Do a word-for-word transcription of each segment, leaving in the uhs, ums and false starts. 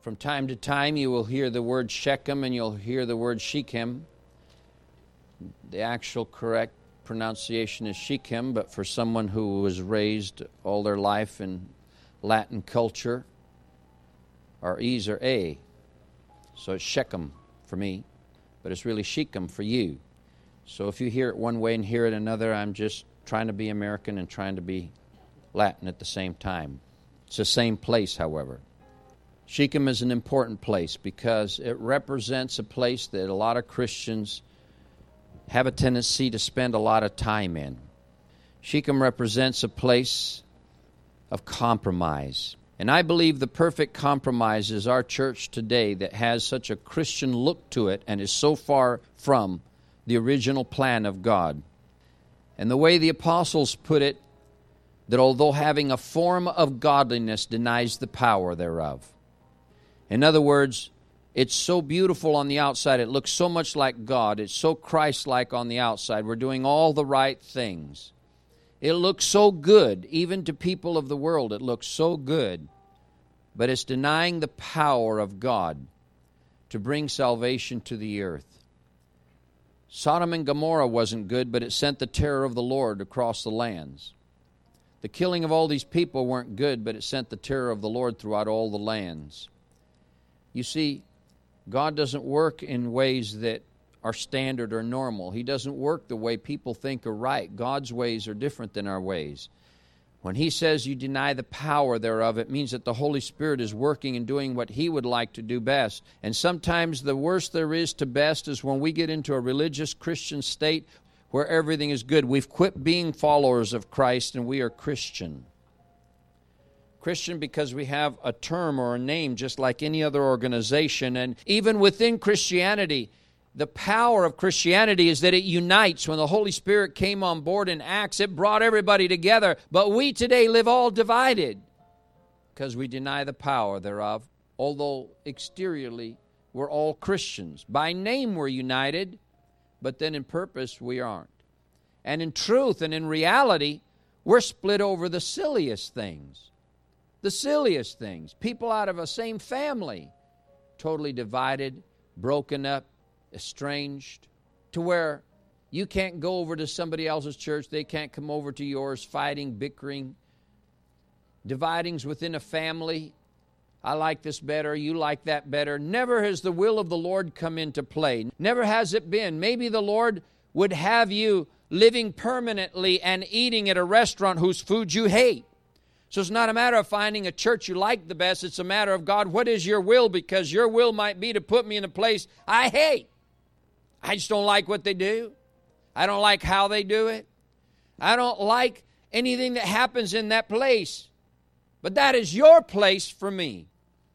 From time to time you will hear the word Shechem and you'll hear the word Shechem. The actual correct pronunciation is Shechem, but for someone who was raised all their life in Latin culture, our E's are A. So it's Shechem for me, but it's really Shechem for you. So if you hear it one way and hear it another, I'm just trying to be American and trying to be Latin at the same time. It's the same place, however. Shechem is an important place because it represents a place that a lot of Christians have a tendency to spend a lot of time in. Shechem represents a place of compromise. And I believe the perfect compromise is our church today that has such a Christian look to it and is so far from the original plan of God. And the way the apostles put it, that although having a form of godliness denies the power thereof. In other words, it's so beautiful on the outside. It looks so much like God. It's so Christ-like on the outside. We're doing all the right things. It looks so good. Even to people of the world, it looks so good. But it's denying the power of God to bring salvation to the earth. Sodom and Gomorrah wasn't good, but it sent the terror of the Lord across the lands. The killing of all these people weren't good, but it sent the terror of the Lord throughout all the lands. You see, God doesn't work in ways that are standard or normal. He doesn't work the way people think are right. God's ways are different than our ways. When He says you deny the power thereof, it means that the Holy Spirit is working and doing what He would like to do best. And sometimes the worst there is to best is when we get into a religious Christian state where everything is good. We've quit being followers of Christ and we are Christian. Christian because we have a term or a name just like any other organization. And even within Christianity, the power of Christianity is that it unites. When the Holy Spirit came on board in Acts, it brought everybody together. But we today live all divided because we deny the power thereof, although exteriorly we're all Christians. By name we're united, but then in purpose we aren't. And in truth and in reality, we're split over the silliest things. The silliest things. People out of a same family, totally divided, broken up, estranged, to where you can't go over to somebody else's church, they can't come over to yours, fighting, bickering, dividings within a family. I like this better, you like that better. Never has the will of the Lord come into play. Never has it been. Maybe the Lord would have you living permanently and eating at a restaurant whose food you hate. So it's not a matter of finding a church you like the best. It's a matter of, God, what is your will? Because your will might be to put me in a place I hate. I just don't like what they do. I don't like how they do it. I don't like anything that happens in that place. But that is your place for me.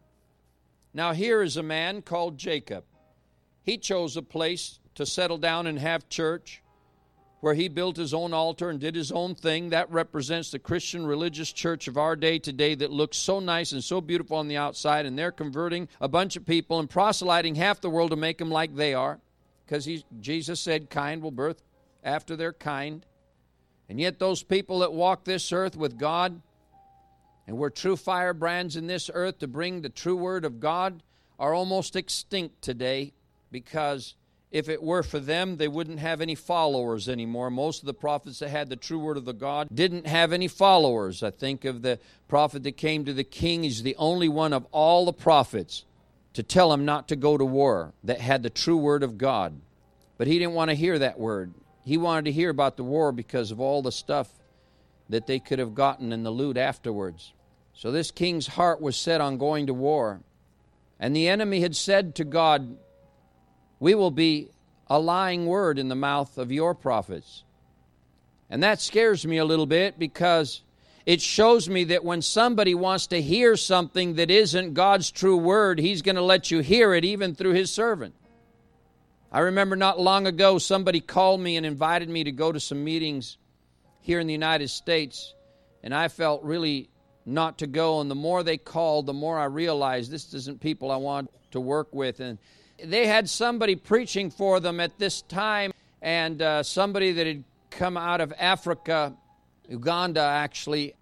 Now here is a man called Jacob. He chose a place to settle down and have church, where he built his own altar and did his own thing. That represents the Christian religious church of our day today that looks so nice and so beautiful on the outside, and they're converting a bunch of people and proselyting half the world to make them like they are, because Jesus said kind will birth after their kind. And yet those people that walk this earth with God, and we're true firebrands in this earth to bring the true word of God, are almost extinct today, because if it were for them, they wouldn't have any followers anymore. Most of the prophets that had the true word of the God didn't have any followers. I think of the prophet that came to the king. He's the only one of all the prophets to tell him not to go to war that had the true word of God. But he didn't want to hear that word. He wanted to hear about the war because of all the stuff that they could have gotten in the loot afterwards. So this king's heart was set on going to war. And the enemy had said to God, we will be a lying word in the mouth of your prophets. And that scares me a little bit, because it shows me that when somebody wants to hear something that isn't God's true word, He's going to let you hear it even through His servant. I remember not long ago somebody called me and invited me to go to some meetings here in the United States, and I felt really not to go. And the more they called, the more I realized this isn't people I want to work with. And they had somebody preaching for them at this time, and uh, somebody that had come out of Africa, Uganda actually,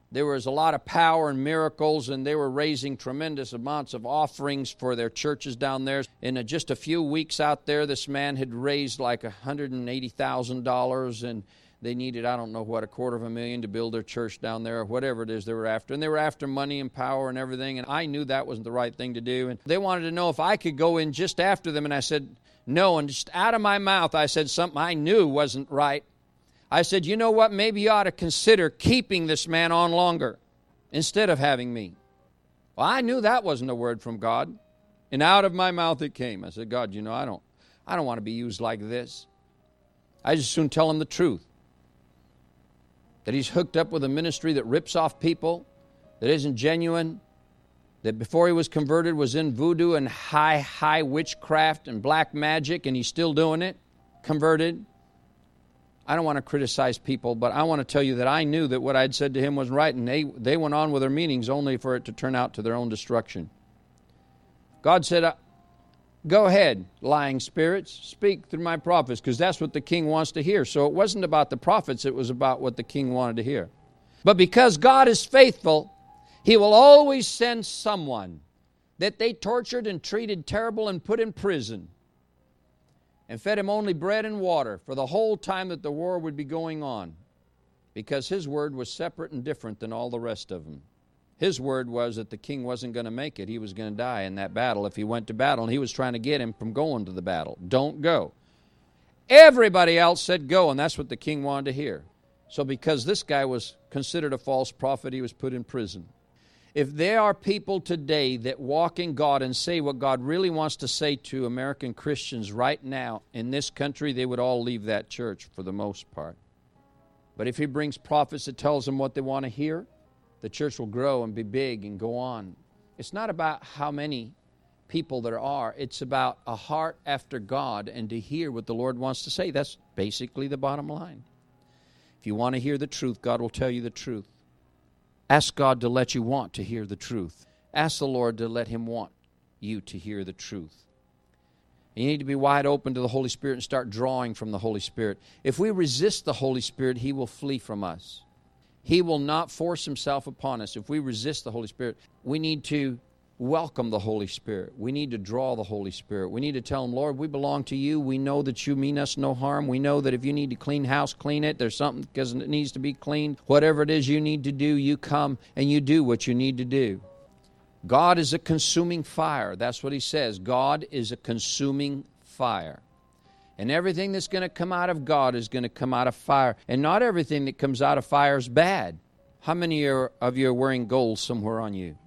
There was a lot of power and miracles, and they were raising tremendous amounts of offerings for their churches down there. In just a few weeks out there, this man had raised like one hundred eighty thousand dollars, and they needed, I don't know what, a quarter of a million to build their church down there, or whatever it is they were after. And they were after money and power and everything, and I knew that wasn't the right thing to do. And they wanted to know if I could go in just after them, and I said, no. And just out of my mouth, I said something I knew wasn't right. I said, you know what, maybe you ought to consider keeping this man on longer instead of having me. Well, I knew that wasn't a word from God, and out of my mouth it came. I said, God, you know, I don't, I don't want to be used like this. I just soon tell him the truth, that he's hooked up with a ministry that rips off people, that isn't genuine, that before he was converted was in voodoo and high, high witchcraft and black magic, and he's still doing it, converted. I don't want to criticize people, but I want to tell you that I knew that what I'd said to him was right, and they, they went on with their meetings only for it to turn out to their own destruction. God said, go ahead, lying spirits, speak through my prophets, because that's what the king wants to hear. So it wasn't about the prophets, it was about what the king wanted to hear. But because God is faithful, he will always send someone that they tortured and treated terrible and put in prison, and fed him only bread and water for the whole time that the war would be going on, because his word was separate and different than all the rest of them. His word was that the king wasn't going to make it. He was going to die in that battle if he went to battle, and he was trying to get him from going to the battle. Don't go. Everybody else said go, and that's what the king wanted to hear. So because this guy was considered a false prophet, he was put in prison. If there are people today that walk in God and say what God really wants to say to American Christians right now in this country, they would all leave that church for the most part. But if he brings prophets that tells them what they want to hear, the church will grow and be big and go on. It's not about how many people there are. It's about a heart after God and to hear what the Lord wants to say. That's basically the bottom line. If you want to hear the truth, God will tell you the truth. Ask God to let you want to hear the truth. Ask the Lord to let him want you to hear the truth. You need to be wide open to the Holy Spirit and start drawing from the Holy Spirit. If we resist the Holy Spirit, he will flee from us. He will not force himself upon us. If we resist the Holy Spirit, we need to welcome the Holy Spirit. We need to draw the Holy Spirit. We need to tell him, Lord, we belong to you. We know that you mean us no harm. We know that if you need to clean house, clean it. There's something because it needs to be cleaned. Whatever it is you need to do, you come and you do what you need to do. God is a consuming fire. That's what he says. God is a consuming fire. And everything that's going to come out of God is going to come out of fire. And not everything that comes out of fire is bad. How many of you are wearing gold somewhere on you?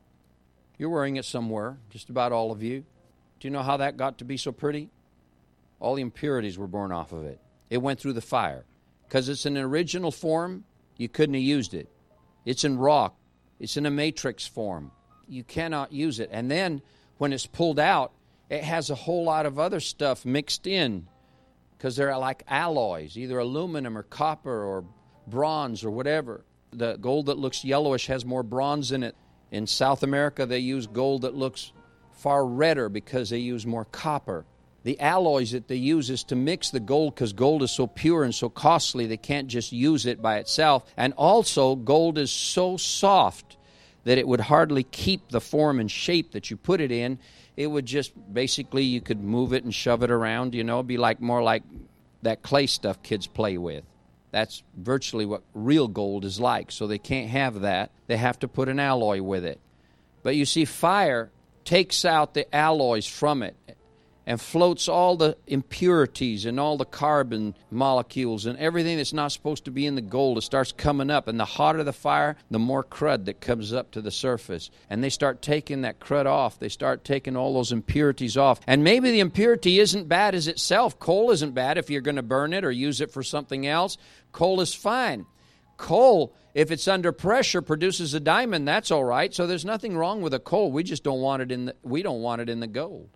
You're wearing it somewhere, just about all of you. Do you know how that got to be so pretty? All the impurities were born off of it. It went through the fire. Because it's in an original form, you couldn't have used it. It's in rock. It's in a matrix form. You cannot use it. And then when it's pulled out, it has a whole lot of other stuff mixed in because they're like alloys, either aluminum or copper or bronze or whatever. The gold that looks yellowish has more bronze in it. In South America, they use gold that looks far redder because they use more copper. The alloys that they use is to mix the gold because gold is so pure and so costly they can't just use it by itself. And also, gold is so soft that it would hardly keep the form and shape that you put it in. It would just, basically, you could move it and shove it around, you know, it'd be like more like that clay stuff kids play with. That's virtually what real gold is like. So they can't have that. They have to put an alloy with it. But you see, fire takes out the alloys from it and floats all the impurities and all the carbon molecules and everything that's not supposed to be in the gold. It starts coming up. And the hotter the fire, the more crud that comes up to the surface. And they start taking that crud off. They start taking all those impurities off. And maybe the impurity isn't bad as itself. Coal isn't bad if you're going to burn it or use it for something else. Coal is fine. Coal, if it's under pressure, produces a diamond. That's all right. So there's nothing wrong with a coal. We just don't want it in the, we don't want it in the gold.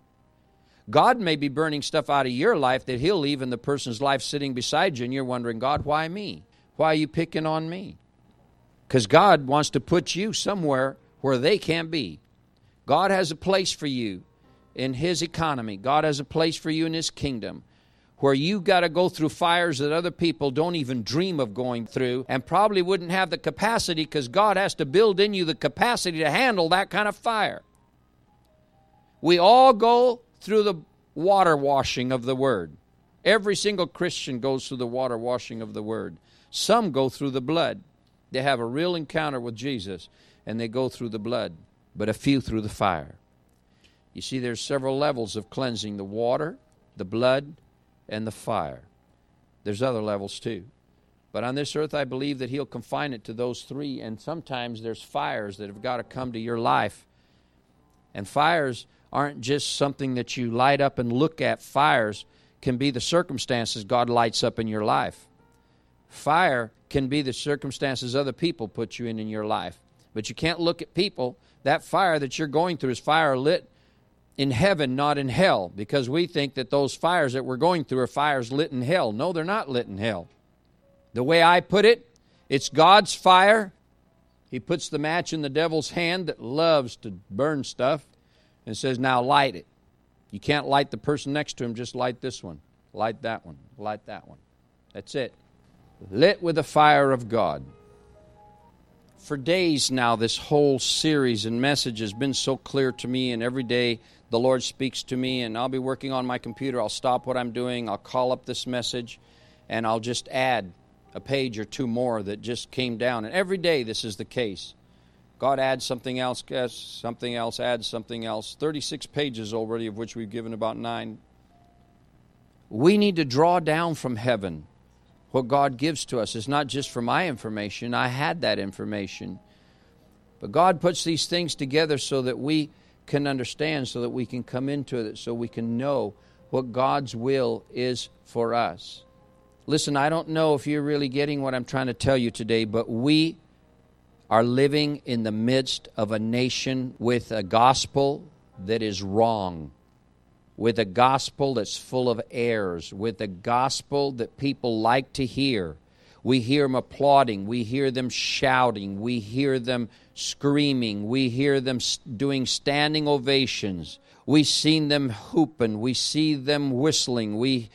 God may be burning stuff out of your life that he'll leave in the person's life sitting beside you, and you're wondering, God, why me? Why are you picking on me? Because God wants to put you somewhere where they can't be. God has a place for you in his economy. God has a place for you in his kingdom where you got to go through fires that other people don't even dream of going through and probably wouldn't have the capacity, because God has to build in you the capacity to handle that kind of fire. We all go through the water washing of the Word. Every single Christian goes through the water washing of the Word. Some go through the blood. They have a real encounter with Jesus, and they go through the blood, but a few through the fire. You see, there's several levels of cleansing: the water, the blood, and the fire. There's other levels too. But on this earth, I believe that He'll confine it to those three, and sometimes there's fires that have got to come to your life. And fires aren't just something that you light up and look at. Fires can be the circumstances God lights up in your life. Fire can be the circumstances other people put you in in your life. But you can't look at people. That fire that you're going through is fire lit in heaven, not in hell, because we think that those fires that we're going through are fires lit in hell. No, they're not lit in hell. The way I put it, it's God's fire. He puts the match in the devil's hand that loves to burn stuff and says, now light it. You can't light the person next to him, just light this one. Light that one. Light that one. That's it. Lit with the fire of God. For days now, this whole series and message has been so clear to me, and every day the Lord speaks to me, and I'll be working on my computer. I'll stop what I'm doing. I'll call up this message, and I'll just add a page or two more that just came down. And every day this is the case. God adds something else, something else, adds something else. thirty-six pages already, of which we've given about nine. We need to draw down from heaven what God gives to us. It's not just for my information. I had that information. But God puts these things together so that we can understand, so that we can come into it, so we can know what God's will is for us. Listen, I don't know if you're really getting what I'm trying to tell you today, but we are living in the midst of a nation with a gospel that is wrong, with a gospel that's full of errors, with a gospel that people like to hear. We hear them applauding. We hear them shouting. We hear them screaming. We hear them doing standing ovations. We've seen them hooping. We see them whistling. We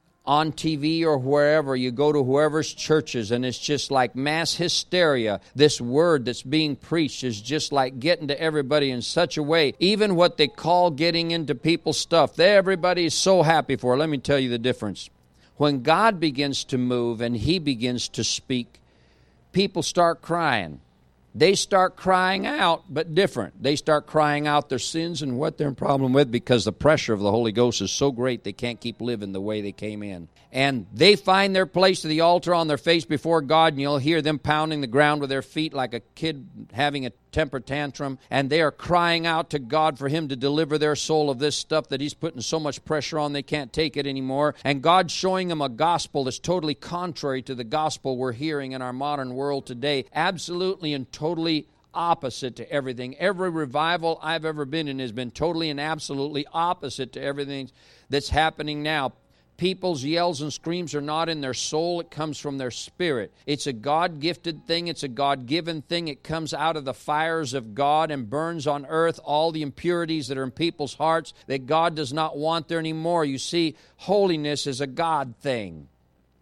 on T V or wherever, you go to whoever's churches, and it's just like mass hysteria. This word that's being preached is just like getting to everybody in such a way. Even what they call getting into people's stuff, everybody is so happy for it. Let me tell you the difference. When God begins to move and He begins to speak, people start crying. They start crying out, but different. They start crying out their sins and what they're in problem with, because the pressure of the Holy Ghost is so great they can't keep living the way they came in. And they find their place to the altar on their face before God, and you'll hear them pounding the ground with their feet like a kid having a temper tantrum, and they are crying out to God for Him to deliver their soul of this stuff that He's putting so much pressure on they can't take it anymore. And God's showing them a gospel that's totally contrary to the gospel we're hearing in our modern world today. Absolutely and totally opposite to everything. Every revival I've ever been in has been totally and absolutely opposite to everything that's happening now. People's yells and screams are not in their soul. It comes from their spirit. It's a God-gifted thing. It's a God-given thing. It comes out of the fires of God and burns on earth all the impurities that are in people's hearts that God does not want there anymore. You see, holiness is a God thing.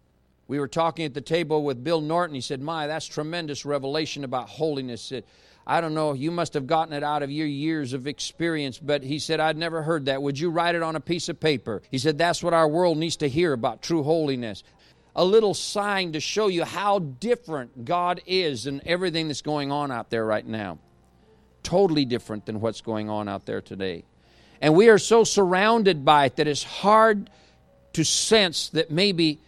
We were talking at the table with Bill Norton. He said, my, that's tremendous revelation about holiness. It, I don't know, you must have gotten it out of your years of experience, but he said, I'd never heard that. Would you write it on a piece of paper? He said, that's what our world needs to hear about true holiness. A little sign to show you how different God is than everything that's going on out there right now. Totally different than what's going on out there today. And we are so surrounded by it that it's hard to sense that maybe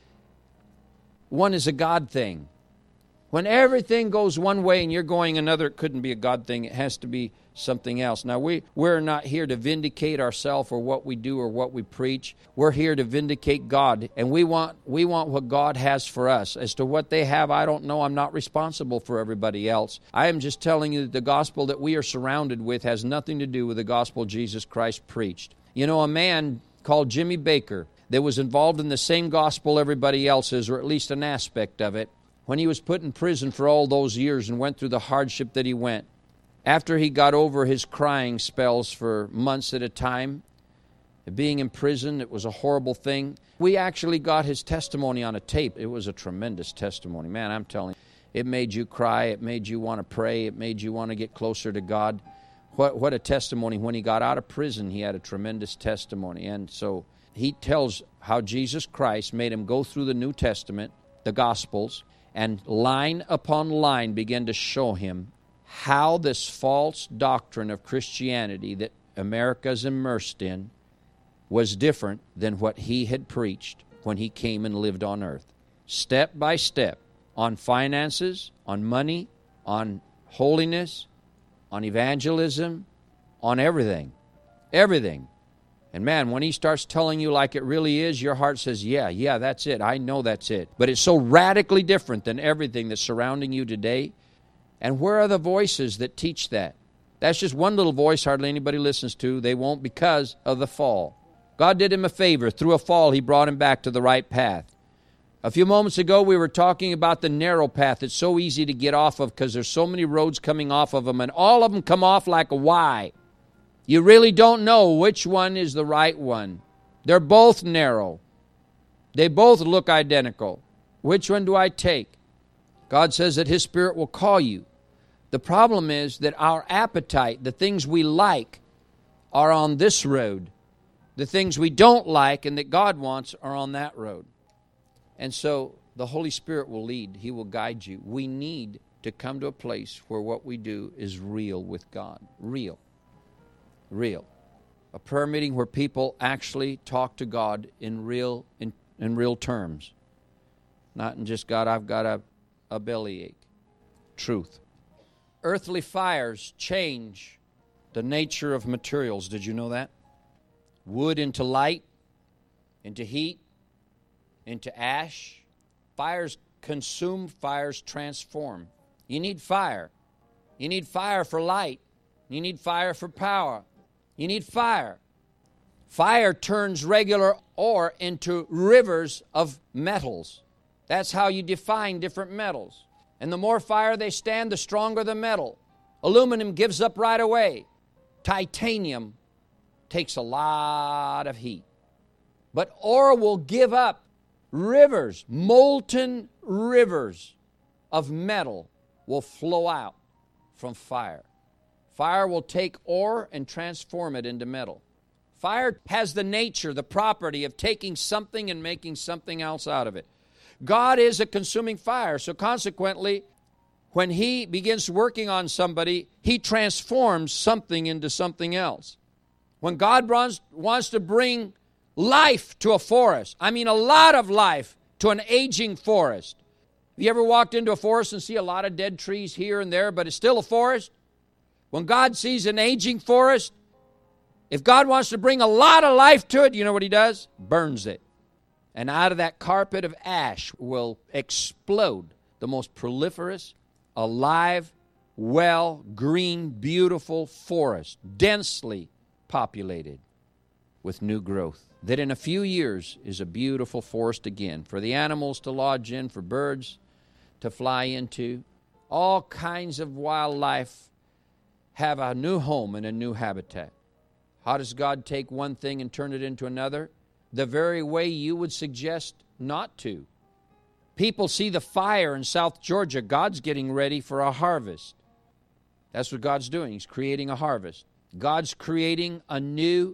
one is a God thing. When everything goes one way and you're going another, it couldn't be a God thing. It has to be something else. Now, we, we're not here to vindicate ourselves or what we do or what we preach. We're here to vindicate God, and we want we want what God has for us. As to what they have, I don't know. I'm not responsible for everybody else. I am just telling you that the gospel that we are surrounded with has nothing to do with the gospel Jesus Christ preached. You know, a man called Jimmy Baker that was involved in the same gospel everybody else is, or at least an aspect of it, when he was put in prison for all those years and went through the hardship that he went, after he got over his crying spells for months at a time, being in prison. It was a horrible thing. We actually got his testimony on a tape. It was a tremendous testimony. Man, I'm telling you, it made you cry. It made you want to pray. It made you want to get closer to God. What, what a testimony. When he got out of prison, he had a tremendous testimony. And so he tells how Jesus Christ made him go through the New Testament, the Gospels, and line upon line began to show him how this false doctrine of Christianity that America's immersed in was different than what he had preached when he came and lived on earth. Step by step, on finances, on money, on holiness, on evangelism, on everything. Everything. And man, when he starts telling you like it really is, your heart says, yeah, yeah, that's it. I know that's it. But it's so radically different than everything that's surrounding you today. And where are the voices that teach that? That's just one little voice hardly anybody listens to. They won't because of the fall. God did him a favor. Through a fall, he brought him back to the right path. A few moments ago, we were talking about the narrow path. It's so easy to get off of because there's so many roads coming off of them, and all of them come off like a Y. You really don't know which one is the right one. They're both narrow. They both look identical. Which one do I take? God says that his Spirit will call you. The problem is that our appetite, the things we like, are on this road. The things we don't like and that God wants are on that road. And so the Holy Spirit will lead. He will guide you. We need to come to a place where what we do is real with God. Real. Real. A prayer meeting where people actually talk to God in real in, in real terms. Not in just, God, I've got a, a bellyache. Truth. Earthly fires change the nature of materials. Did you know that? Wood into light, into heat, into ash. Fires consume, fires transform. You need fire. You need fire for light. You need fire for power. You need fire. Fire turns regular ore into rivers of metals. That's how you define different metals. And the more fire they stand, the stronger the metal. Aluminum gives up right away. Titanium takes a lot of heat. But ore will give up. Rivers, molten rivers of metal will flow out from fire. Fire will take ore and transform it into metal. Fire has the nature, the property of taking something and making something else out of it. God is a consuming fire, so consequently, when he begins working on somebody, he transforms something into something else. When God wants, wants to bring life to a forest, I mean a lot of life to an aging forest. Have you ever walked into a forest and see a lot of dead trees here and there, but it's still a forest? When God sees an aging forest, if God wants to bring a lot of life to it, you know what he does? Burns it. And out of that carpet of ash will explode the most proliferous, alive, well, green, beautiful forest, densely populated with new growth. That in a few years is a beautiful forest again for the animals to lodge in, for birds to fly into. All kinds of wildlife have a new home and a new habitat. How does God take one thing and turn it into another? The very way you would suggest not to. People see the fire in South Georgia. God's getting ready for a harvest. That's what God's doing. He's creating a harvest. God's creating a new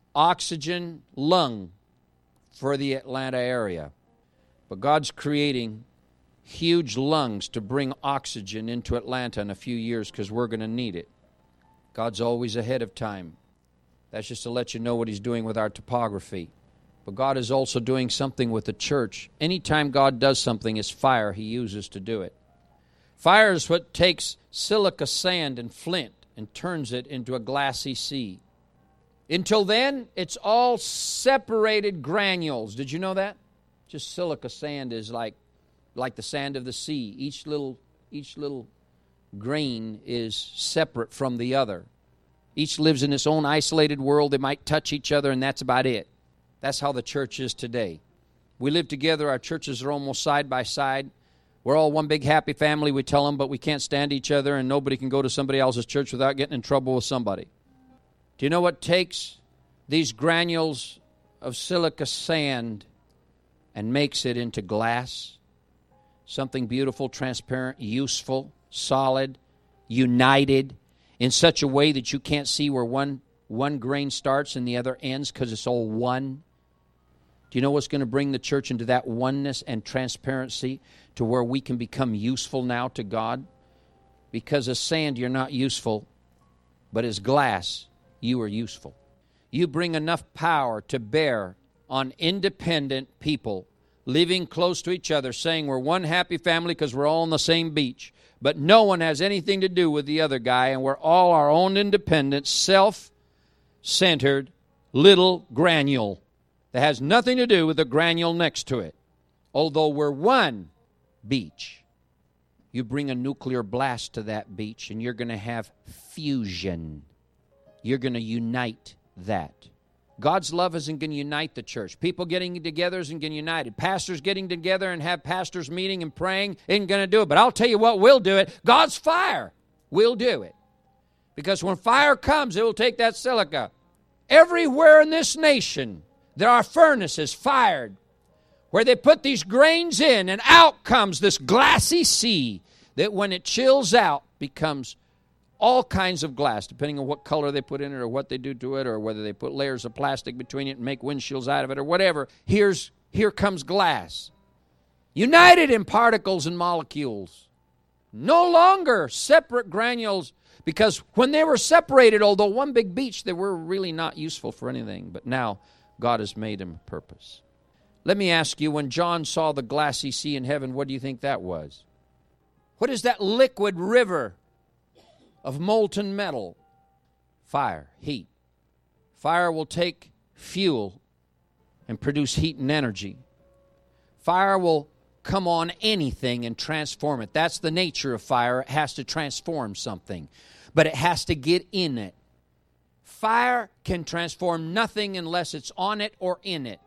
oxygen lung for the Atlanta area. But God's creating huge lungs to bring oxygen into Atlanta in a few years because we're going to need it. God's always ahead of time. That's just to let you know what he's doing with our topography. But God is also doing something with the church. Anytime God does something, it's fire he uses to do it. Fire is what takes silica sand and flint and turns it into a glassy sea. Until then, it's all separated granules. Did you know that? Just silica sand is like, like the sand of the sea. Each little, each little grain is separate from the other. Each lives in its own isolated world. They might touch each other, and that's about it. That's how the church is today. We live together. Our churches are almost side by side. We're all one big happy family, we tell them, but we can't stand each other, and nobody can go to somebody else's church without getting in trouble with somebody. Do you know what takes these granules of silica sand and makes it into glass, something beautiful, transparent, useful, solid, united, in such a way that you can't see where one, one grain starts and the other ends because it's all one. Do you know what's going to bring the church into that oneness and transparency to where we can become useful now to God? Because as sand, you're not useful, but as glass, you are useful. You bring enough power to bear on independent people living close to each other, saying we're one happy family because we're all on the same beach, but no one has anything to do with the other guy, and we're all our own independent, self-centered little granule that has nothing to do with the granule next to it. Although we're one beach, you bring a nuclear blast to that beach, and you're going to have fusion. You're going to unite that. God's love isn't going to unite the church. People getting together isn't going to unite it. Pastors getting together and have pastors meeting and praying isn't going to do it. But I'll tell you what will do it. God's fire will do it. Because when fire comes, it will take that silica. Everywhere in this nation, there are furnaces fired where they put these grains in, and out comes this glassy sea that when it chills out becomes all kinds of glass, depending on what color they put in it or what they do to it or whether they put layers of plastic between it and make windshields out of it or whatever. Here's, here comes glass. United in particles and molecules. No longer separate granules, because when they were separated, although one big beach, they were really not useful for anything. But now God has made them a purpose. Let me ask you, when John saw the glassy sea in heaven, what do you think that was? What is that liquid river of molten metal? Fire, heat. Fire will take fuel and produce heat and energy. Fire will come on anything and transform it. That's the nature of fire. It has to transform something, but it has to get in it. Fire can transform nothing unless it's on it or in it.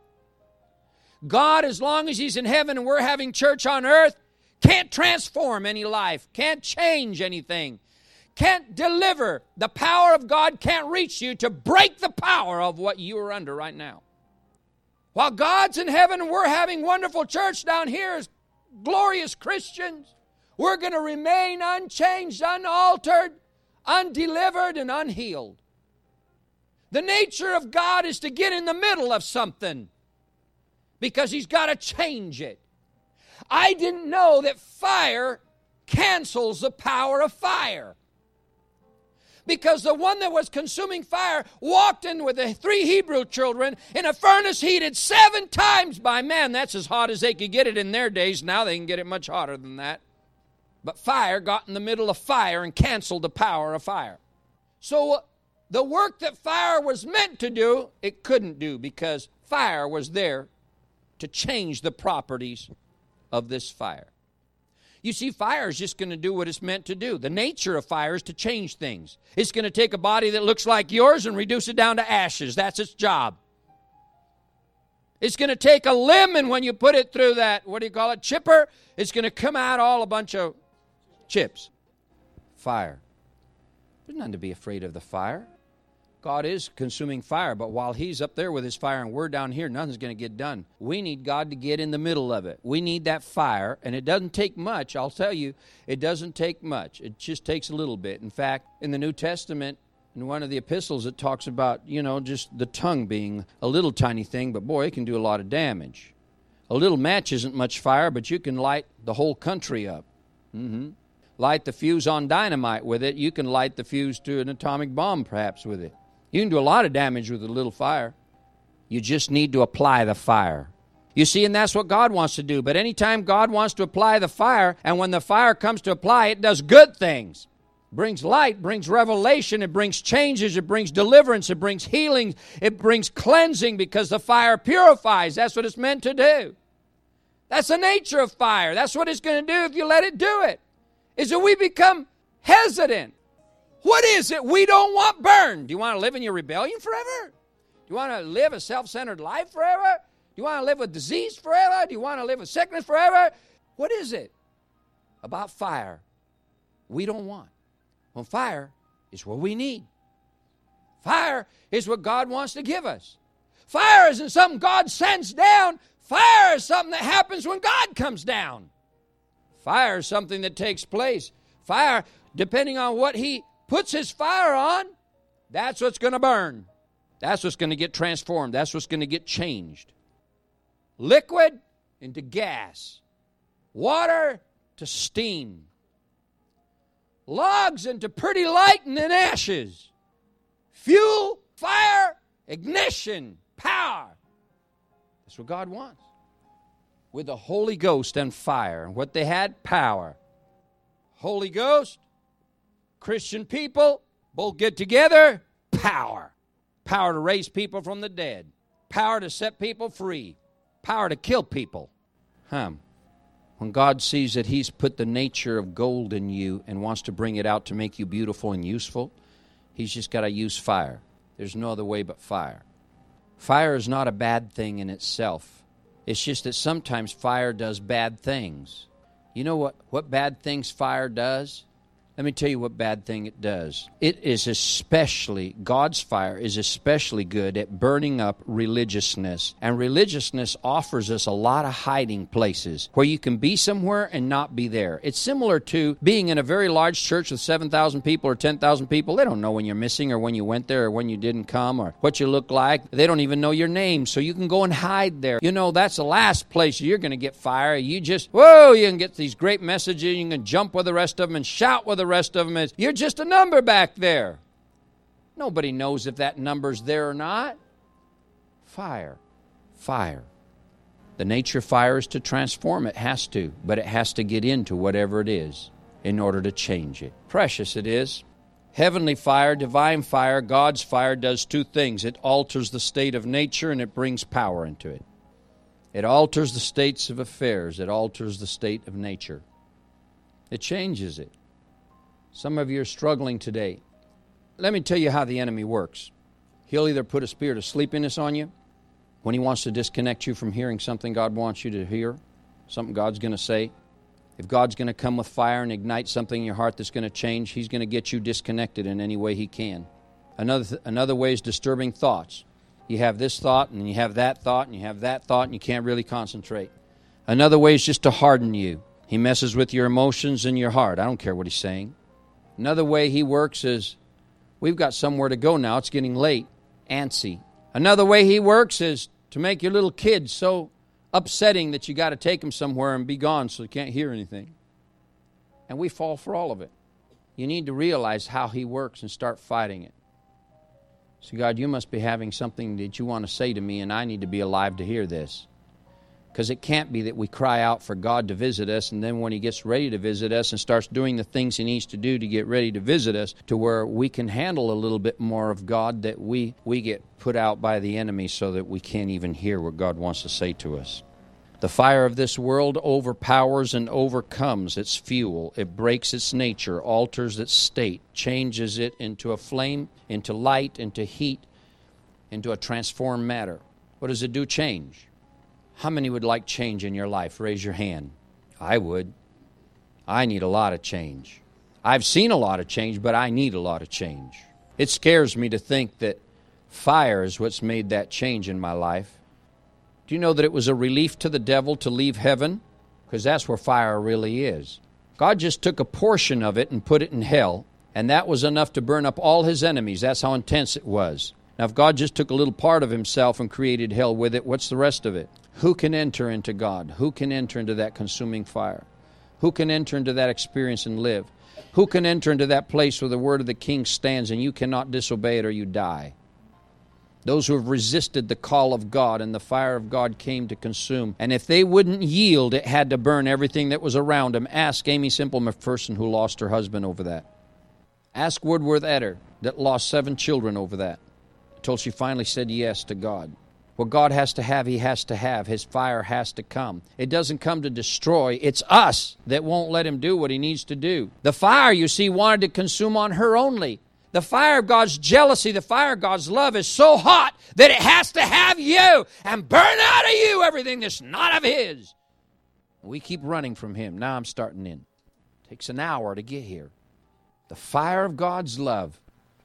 God, as long as He's in heaven and we're having church on earth, can't transform any life, can't change anything, can't deliver. The power of God can't reach you to break the power of what you are under right now. While God's in heaven and we're having wonderful church down here as glorious Christians, we're going to remain unchanged, unaltered, undelivered, and unhealed. The nature of God is to get in the middle of something because He's got to change it. I didn't know that fire cancels the power of fire. Because the one that was consuming fire walked in with the three Hebrew children in a furnace heated seven times by man. That's as hot as they could get it in their days. Now they can get it much hotter than that. But fire got in the middle of fire and canceled the power of fire. So the work that fire was meant to do, it couldn't do because fire was there to change the properties of this fire. You see, fire is just going to do what it's meant to do. The nature of fire is to change things. It's going to take a body that looks like yours and reduce it down to ashes. That's its job. It's going to take a limb, and when you put it through that, what do you call it, chipper, it's going to come out all a bunch of chips. Fire. There's nothing to be afraid of the fire. God is consuming fire, but while He's up there with His fire and we're down here, nothing's going to get done. We need God to get in the middle of it. We need that fire, and it doesn't take much. I'll tell you, it doesn't take much. It just takes a little bit. In fact, in the New Testament, in one of the epistles, it talks about, you know, just the tongue being a little tiny thing, but boy, it can do a lot of damage. A little match isn't much fire, but you can light the whole country up. Mm-hmm. Light the fuse on dynamite with it. You can light the fuse to an atomic bomb, perhaps, with it. You can do a lot of damage with a little fire. You just need to apply the fire. You see, and that's what God wants to do. But anytime God wants to apply the fire, and when the fire comes to apply, it does good things. It brings light, brings revelation, it brings changes, it brings deliverance, it brings healing, it brings cleansing because the fire purifies. That's what it's meant to do. That's the nature of fire. That's what it's going to do if you let it do it. Is that we become hesitant. What is it we don't want burned? Do you want to live in your rebellion forever? Do you want to live a self-centered life forever? Do you want to live with disease forever? Do you want to live with sickness forever? What is it about fire we don't want? Well, fire is what we need. Fire is what God wants to give us. Fire isn't something God sends down. Fire is something that happens when God comes down. Fire is something that takes place. Fire, depending on what He puts His fire on, that's what's going to burn. That's what's going to get transformed. That's what's going to get changed. Liquid into gas. Water to steam. Logs into pretty light and then ashes. Fuel, fire, ignition, power. That's what God wants. With the Holy Ghost and fire. And what they had, power. Holy Ghost, Christian people, both get together, power. Power to raise people from the dead. Power to set people free. Power to kill people. Huh. When God sees that He's put the nature of gold in you and wants to bring it out to make you beautiful and useful, He's just got to use fire. There's no other way but fire. Fire is not a bad thing in itself. It's just that sometimes fire does bad things. You know what, what bad things fire does? Let me tell you what bad thing it does. It is especially, God's fire is especially good at burning up religiousness. And religiousness offers us a lot of hiding places where you can be somewhere and not be there. It's similar to being in a very large church with seven thousand people or ten thousand people. They don't know when you're missing or when you went there or when you didn't come or what you look like. They don't even know your name, so you can go and hide there. You know, that's the last place you're going to get fire. You just, whoa, you can get these great messages. You can jump with the rest of them and shout with the rest of them. Is you're just a number back there. Nobody knows if that number's there or not. Fire. Fire. The nature of fire is to transform. It has to, but it has to get into whatever it is in order to change it. Precious it is. Heavenly fire, divine fire, God's fire does two things. It alters the state of nature and it brings power into it. It alters the states of affairs. It alters the state of nature. It changes it. Some of you are struggling today. Let me tell you how the enemy works. He'll either put a spirit of sleepiness on you when he wants to disconnect you from hearing something God wants you to hear, something God's going to say. If God's going to come with fire and ignite something in your heart that's going to change, He's going to get you disconnected in any way He can. Another th- another way is disturbing thoughts. You have this thought, and you have that thought, and you have that thought, and you can't really concentrate. Another way is just to harden you. He messes with your emotions and your heart. I don't care what he's saying. Another way he works is, we've got somewhere to go now. It's getting late. Antsy. Another way he works is to make your little kids so upsetting that you got to take them somewhere and be gone so they can't hear anything. And we fall for all of it. You need to realize how he works and start fighting it. So, God, you must be having something that you want to say to me, and I need to be alive to hear this. Because it can't be that we cry out for God to visit us, and then when He gets ready to visit us and starts doing the things He needs to do to get ready to visit us, to where we can handle a little bit more of God, that we, we get put out by the enemy so that we can't even hear what God wants to say to us. The fire of this world overpowers and overcomes its fuel. It breaks its nature, alters its state, changes it into a flame, into light, into heat, into a transformed matter. What does it do? Change. How many would like change in your life? Raise your hand. I would. I need a lot of change. I've seen a lot of change, but I need a lot of change. It scares me to think that fire is what's made that change in my life. Do you know that it was a relief to the devil to leave heaven? Because that's where fire really is. God just took a portion of it and put it in hell, and that was enough to burn up all His enemies. That's how intense it was. Now, if God just took a little part of Himself and created hell with it, what's the rest of it? Who can enter into God? Who can enter into that consuming fire? Who can enter into that experience and live? Who can enter into that place where the word of the King stands and you cannot disobey it or you die? Those who have resisted the call of God, and the fire of God came to consume. And if they wouldn't yield, it had to burn everything that was around them. Ask Amy Simple McPherson, who lost her husband over that. Ask Woodworth Etter, that lost seven children over that, until she finally said yes to God. What God has to have, He has to have. His fire has to come. It doesn't come to destroy. It's us that won't let Him do what He needs to do. The fire, you see, wanted to consume on her only. The fire of God's jealousy, the fire of God's love is so hot that it has to have you and burn out of you everything that's not of His. We keep running from Him. Now I'm starting in. It takes an hour to get here. The fire of God's love. The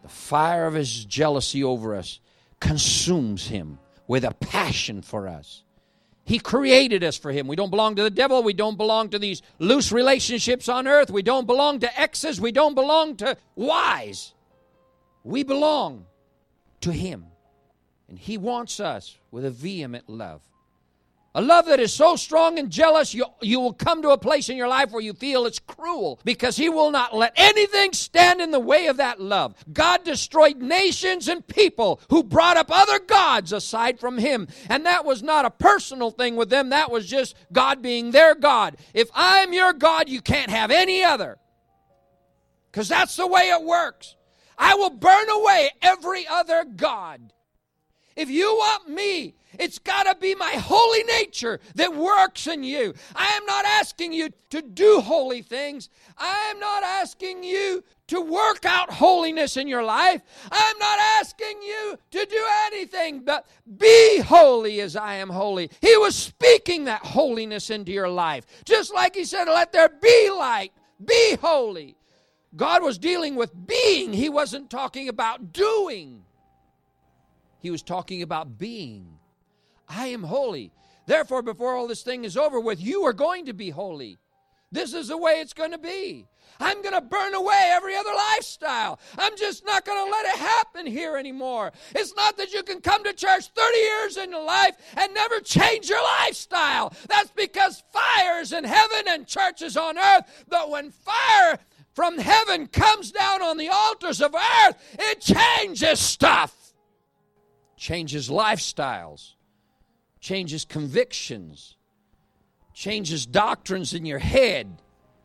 The fire of His jealousy over us consumes Him with a passion for us. He created us for Him. We don't belong to the devil. We don't belong to these loose relationships on earth. We don't belong to exes. We don't belong to Ys. We belong to Him. And He wants us with a vehement love. A love that is so strong and jealous, you, you will come to a place in your life where you feel it's cruel, because He will not let anything stand in the way of that love. God destroyed nations and people who brought up other gods aside from Him. And that was not a personal thing with them. That was just God being their God. If I'm your God, you can't have any other. Because that's the way it works. I will burn away every other god. If you want me, it's got to be my holy nature that works in you. I am not asking you to do holy things. I am not asking you to work out holiness in your life. I'm not asking you to do anything but be holy as I am holy. He was speaking that holiness into your life. Just like He said, let there be light. Be holy. God was dealing with being. He wasn't talking about doing. He was talking about being. I am holy. Therefore, before all this thing is over with, you are going to be holy. This is the way it's going to be. I'm going to burn away every other lifestyle. I'm just not going to let it happen here anymore. It's not that you can come to church thirty years in your life and never change your lifestyle. That's because fire's in heaven and church is on earth. But when fire from heaven comes down on the altars of earth, it changes stuff. Changes lifestyles, changes convictions, changes doctrines in your head.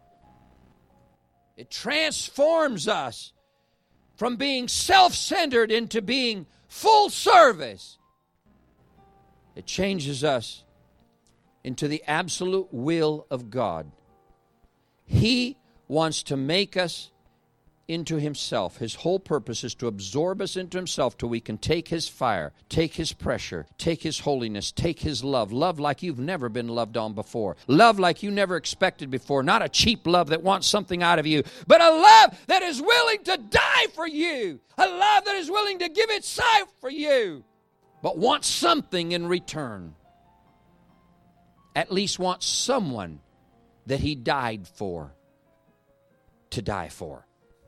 It transforms us from being self-centered into being full service. It changes us into the absolute will of God. He wants to make us into Himself. His whole purpose is to absorb us into Himself till we can take His fire, take His pressure, take His holiness, take His love. Love like you've never been loved on before. Love like you never expected before. Not a cheap love that wants something out of you, but a love that is willing to die for you. A love that is willing to give its life for you, but wants something in return. At least wants someone that He died for to die for.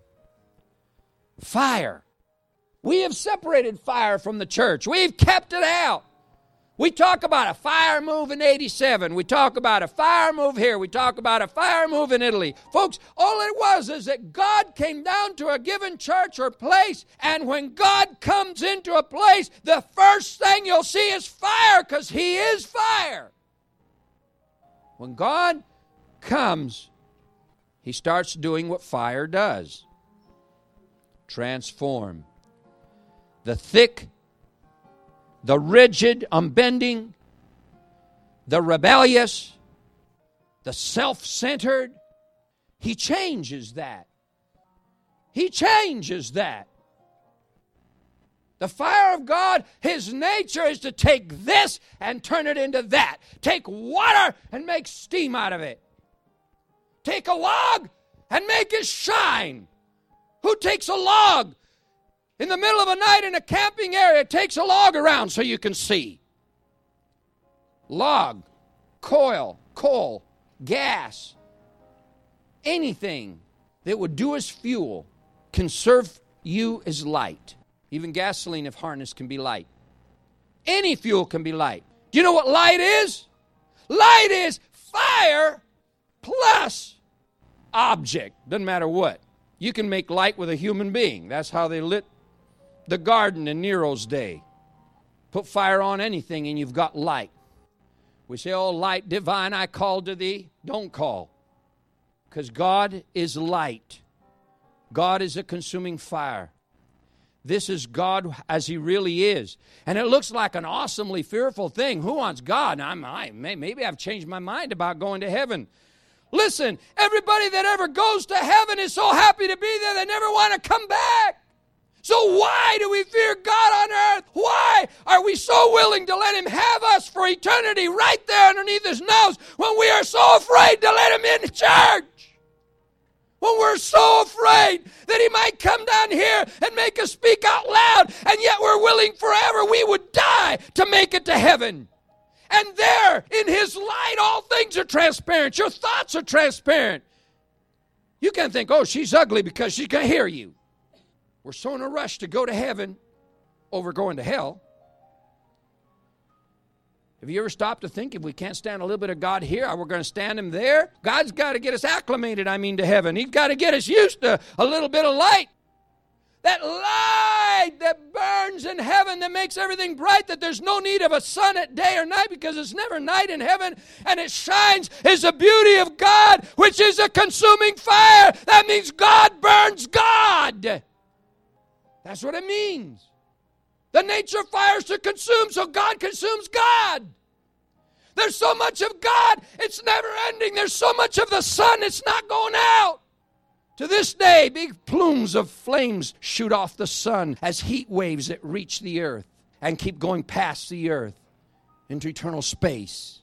Fire. We have separated fire from the church. We've kept it out. We talk about a fire move in eighty-seven. We talk about a fire move here. We talk about a fire move in Italy. Folks, all it was is that God came down to a given church or place, and when God comes into a place, the first thing you'll see is fire, because He is fire. When God comes, He starts doing what fire does. Transform. The thick, the rigid, unbending, the rebellious, the self-centered. He changes that. He changes that. The fire of God, His nature is to take this and turn it into that. Take water and make steam out of it. Take a log and make it shine. Who takes a log in the middle of a night in a camping area, takes a log around so you can see? Log, coil, coal, gas, anything that would do as fuel can serve you as light. Even gasoline, if harnessed, can be light. Any fuel can be light. Do you know what light is? Light is fire plus object. Doesn't matter what. You can make light with a human being. That's how they lit the garden in Nero's day. Put fire on anything and you've got light. We say, oh, light divine, I called to thee. Don't call. Because God is light. God is a consuming fire. This is God as He really is. And it looks like an awesomely fearful thing. Who wants God? I'm, I, maybe I've changed my mind about going to heaven. Listen, everybody that ever goes to heaven is so happy to be there they never want to come back. So why do we fear God on earth? Why are we so willing to let Him have us for eternity right there underneath His nose when we are so afraid to let Him in church? When we're so afraid that he might come down here and make us speak out loud, and yet we're willing forever we would die to make it to heaven. And there, in his light, all things are transparent. Your thoughts are transparent. You can't think, oh, she's ugly because she can hear you. We're so in a rush to go to heaven over going to hell. Have you ever stopped to think if we can't stand a little bit of God here, are we going to stand him there? God's got to get us acclimated, I mean, to heaven. He's got to get us used to a little bit of light. That light that burns in heaven that makes everything bright, that there's no need of a sun at day or night because it's never night in heaven, and it shines, is the beauty of God, which is a consuming fire. That means God burns God. That's what it means. The nature of fire is to consume, so God consumes God. There's so much of God, it's never ending. There's so much of the sun, it's not going out. To this day, big plumes of flames shoot off the sun as heat waves that reach the earth and keep going past the earth into eternal space.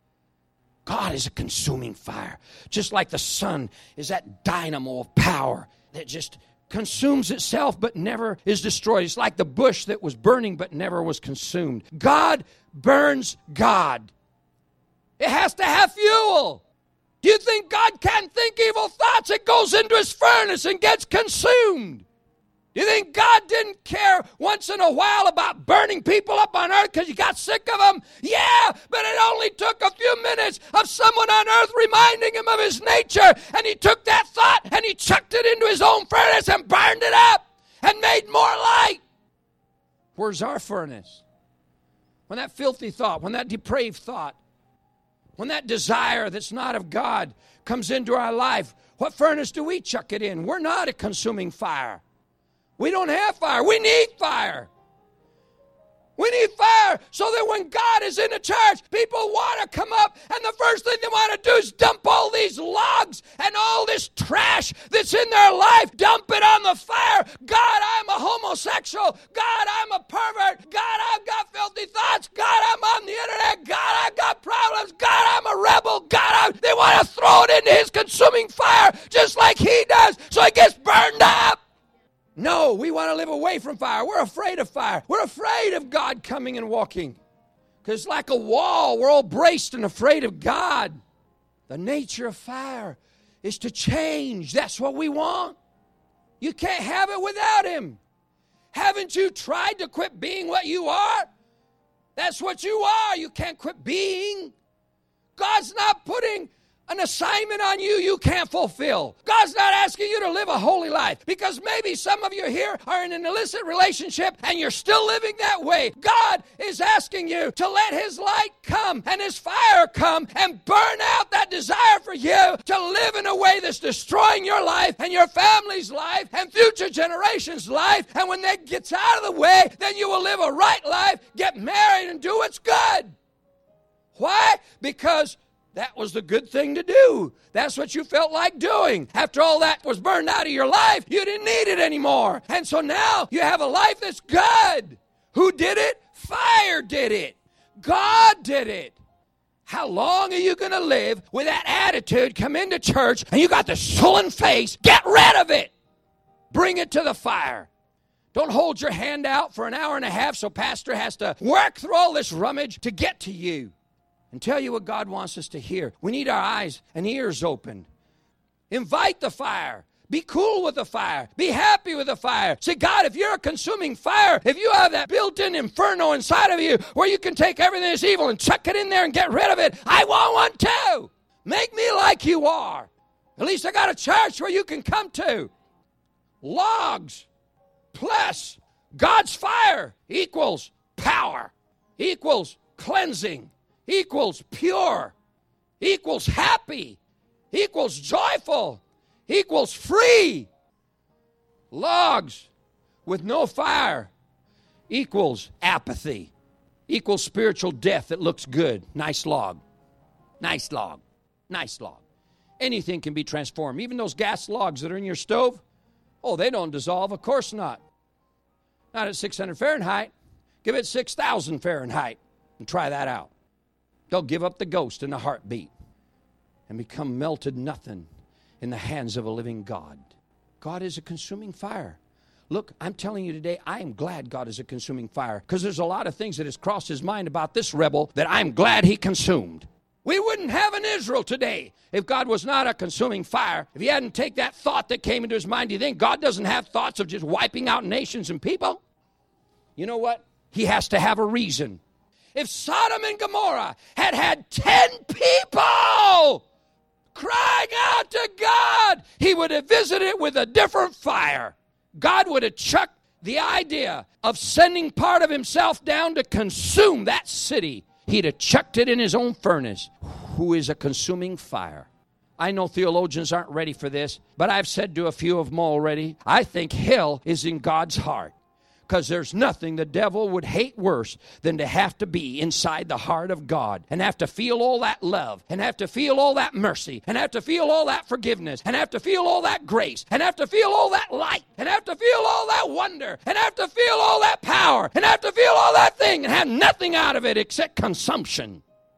God is a consuming fire. Just like the sun is that dynamo of power that just consumes itself but never is destroyed. It's like the bush that was burning but never was consumed. God burns God. It has to have fuel. Do you think God can't think evil thoughts? It goes into his furnace and gets consumed. Do you think God didn't care once in a while about burning people up on earth because he got sick of them? Yeah, but it only took a few minutes of someone on earth reminding him of his nature, and he took that thought and he chucked it into his own furnace and burned it up and made more light. Where's our furnace? When that filthy thought, when that depraved thought, when that desire that's not of God comes into our life, what furnace do we chuck it in? We're not a consuming fire. We don't have fire. We need fire. We need fire so that when God is in the church, people want to come up, and the first thing they want to do is dump all these logs and all this trash that's in their life, dump it on the fire. God, I'm a homosexual. God, I'm a pervert. God, I've got filthy thoughts. God, I'm on the internet. God, I've got problems. God, I'm a rebel. God, I'm... They want to throw it into his consuming fire just like he does, so it gets burned up. No, we want to live away from fire. We're afraid of fire. We're afraid of God coming and walking. Because it's like a wall. We're all braced and afraid of God. The nature of fire is to change. That's what we want. You can't have it without him. Haven't you tried to quit being what you are? That's what you are. You can't quit being. God's not putting an assignment on you you can't fulfill. God's not asking you to live a holy life, because maybe some of you here are in an illicit relationship and you're still living that way. God is asking you to let his light come and his fire come and burn out that desire for you to live in a way that's destroying your life and your family's life and future generations' life. And when that gets out of the way, then you will live a right life, get married, and do what's good. Why? Because that was the good thing to do. That's what you felt like doing. After all that was burned out of your life, you didn't need it anymore. And so now you have a life that's good. Who did it? Fire did it. God did it. How long are you going to live with that attitude? Come into church and you got the sullen face. Get rid of it. Bring it to the fire. Don't hold your hand out for an hour and a half so pastor has to work through all this rummage to get to you and tell you what God wants us to hear. We need our eyes and ears open. Invite the fire. Be cool with the fire. Be happy with the fire. Say, God, if you're a consuming fire, if you have that built-in inferno inside of you where you can take everything that's evil and chuck it in there and get rid of it, I want one too. Make me like you are. At least I got a church where you can come to. Logs plus God's fire equals power, equals cleansing, equals pure, equals happy, equals joyful, equals free. Logs with no fire equals apathy, equals spiritual death that looks good. Nice log, nice log, nice log. Anything can be transformed. Even those gas logs that are in your stove, oh, they don't dissolve. Of course not. Not at six hundred Fahrenheit. Give it six thousand Fahrenheit and try that out. They'll give up the ghost in a heartbeat and become melted nothing. in the hands of a living God. God is a consuming fire. Look, I'm telling you today, I am glad God is a consuming fire, because there's a lot of things that has crossed his mind about this rebel that I'm glad he consumed. We wouldn't have an Israel today if God was not a consuming fire. If he hadn't taken that thought that came into his mind, do you think God doesn't have thoughts of just wiping out nations and people? You know what? He has to have a reason. If Sodom and Gomorrah had had ten people crying out to God, he would have visited it with a different fire. God would have chucked the idea of sending part of himself down to consume that city. He'd have chucked it in his own furnace, who is a consuming fire. I know theologians aren't ready for this, but I've said to a few of them already, I think hell is in God's heart. Because there's nothing the devil would hate worse than to have to be inside the heart of God and have to feel all that love and have to feel all that mercy and have to feel all that forgiveness and have to feel all that grace and have to feel all that light and have to feel all that wonder and have to feel all that power and have to feel all that thing and have nothing out of it except consumption.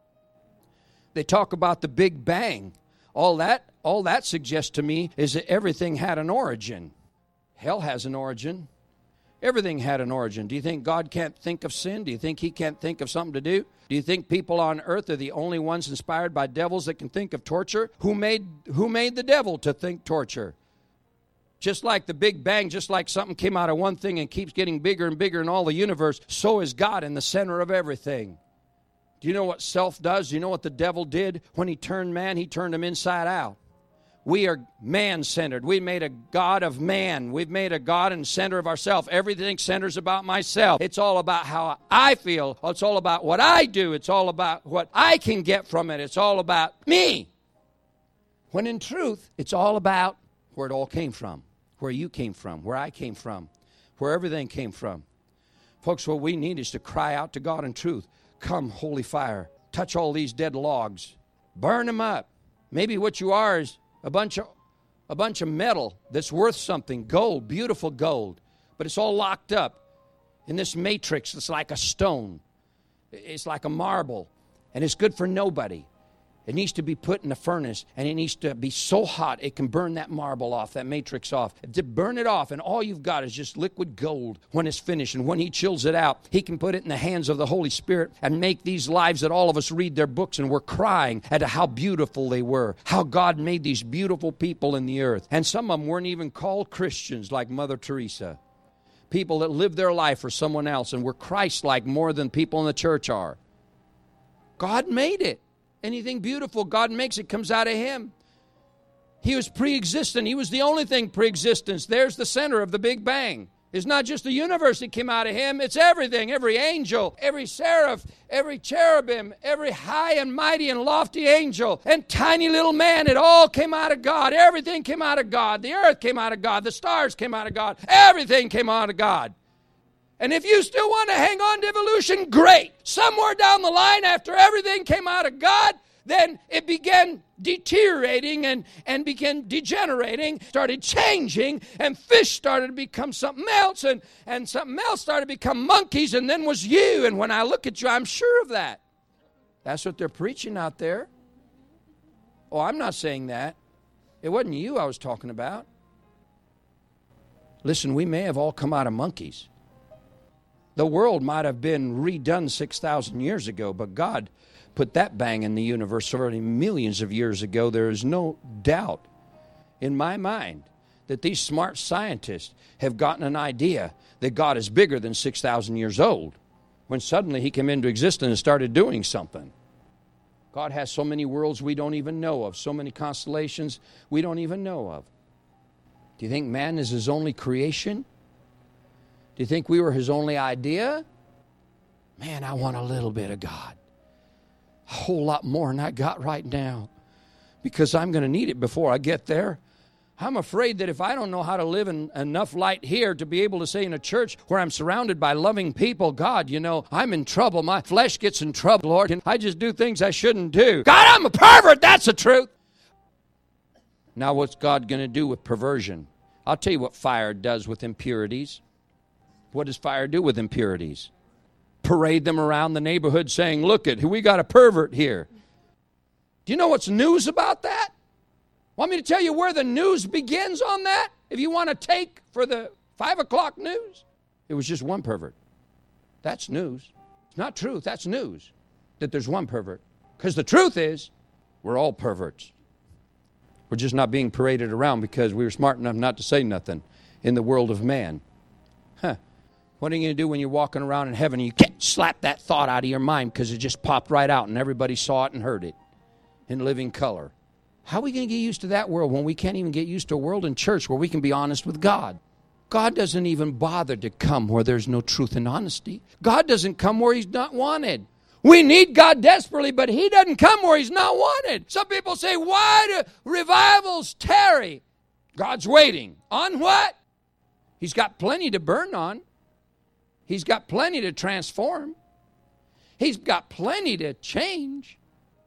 They talk about the Big Bang. All that, all that suggests to me is that everything had an origin. Hell has an origin. Everything had an origin. Do you think God can't think of sin? Do you think he can't think of something to do? Do you think people on earth are the only ones inspired by devils that can think of torture? Who made, who made the devil to think torture? Just like the Big Bang, just like something came out of one thing and keeps getting bigger and bigger in all the universe, so is God in the center of everything. Do you know what self does? Do you know what the devil did when he turned man? He turned him inside out. We are man-centered. We made a God of man. We've made a God in the center of ourselves. Everything centers about myself. It's all about how I feel. It's all about what I do. It's all about what I can get from it. It's all about me. When in truth, it's all about where it all came from, where you came from, where I came from, where everything came from. Folks, what we need is to cry out to God in truth. Come, holy fire. Touch all these dead logs. Burn them up. Maybe what you are is A bunch of a bunch of metal that's worth something, gold, beautiful gold, but it's all locked up in this matrix that's like a stone. It's like a marble, and it's good for nobody. It needs to be put in the furnace, and it needs to be so hot it can burn that marble off, that matrix off. To burn it off, and all you've got is just liquid gold when it's finished. And when he chills it out, he can put it in the hands of the Holy Spirit and make these lives that all of us read their books and we're crying at how beautiful they were, how God made these beautiful people in the earth. And some of them weren't even called Christians, like Mother Teresa. People that lived their life for someone else and were Christ-like more than people in the church are. God made it. Anything beautiful God makes, it comes out of him. He was pre-existent. He was the only thing pre-existence. There's the center of the Big Bang. It's not just the universe that came out of him. It's everything. Every angel, every seraph, every cherubim, every high and mighty and lofty angel, and tiny little man. It all came out of God. Everything came out of God. The earth came out of God. The stars came out of God. Everything came out of God. And if you still want to hang on to evolution, great. Somewhere down the line, after everything came out of God, then it began deteriorating and, and began degenerating, started changing, and fish started to become something else, and, and something else started to become monkeys, and then was you. And when I look at you, I'm sure of that. That's what they're preaching out there. Oh, I'm not saying that. It wasn't you I was talking about. Listen, we may have all come out of monkeys. The world might have been redone six thousand years ago, but God put that bang in the universe already millions of years ago. There is no doubt in my mind that these smart scientists have gotten an idea that God is bigger than six thousand years old, when suddenly he came into existence and started doing something. God has so many worlds we don't even know of, so many constellations we don't even know of. Do you think man is his only creation? Do you think we were his only idea? Man, I want a little bit of God. A whole lot more than I got right now. Because I'm going to need it before I get there. I'm afraid that if I don't know how to live in enough light here to be able to say in a church where I'm surrounded by loving people, God, you know, I'm in trouble. My flesh gets in trouble, Lord, and I just do things I shouldn't do. God, I'm a pervert. That's the truth. Now, what's God going to do with perversion? I'll tell you what fire does with impurities. What does fire do with impurities? Parade them around the neighborhood saying, look it, we got a pervert here. Do you know what's news about that? Want me to tell you where the news begins on that? If you want to take for the five o'clock news, it was just one pervert. That's news. It's not truth. That's news that there's one pervert. Because the truth is, we're all perverts. We're just not being paraded around because we were smart enough not to say nothing in the world of man. Huh. What are you going to do when you're walking around in heaven and you can't slap that thought out of your mind because it just popped right out and everybody saw it and heard it in living color? How are we going to get used to that world when we can't even get used to a world in church where we can be honest with God? God doesn't even bother to come where there's no truth and honesty. God doesn't come where he's not wanted. We need God desperately, but he doesn't come where he's not wanted. Some people say, why do revivals tarry? God's waiting. On what? He's got plenty to burn on. He's got plenty to transform. He's got plenty to change.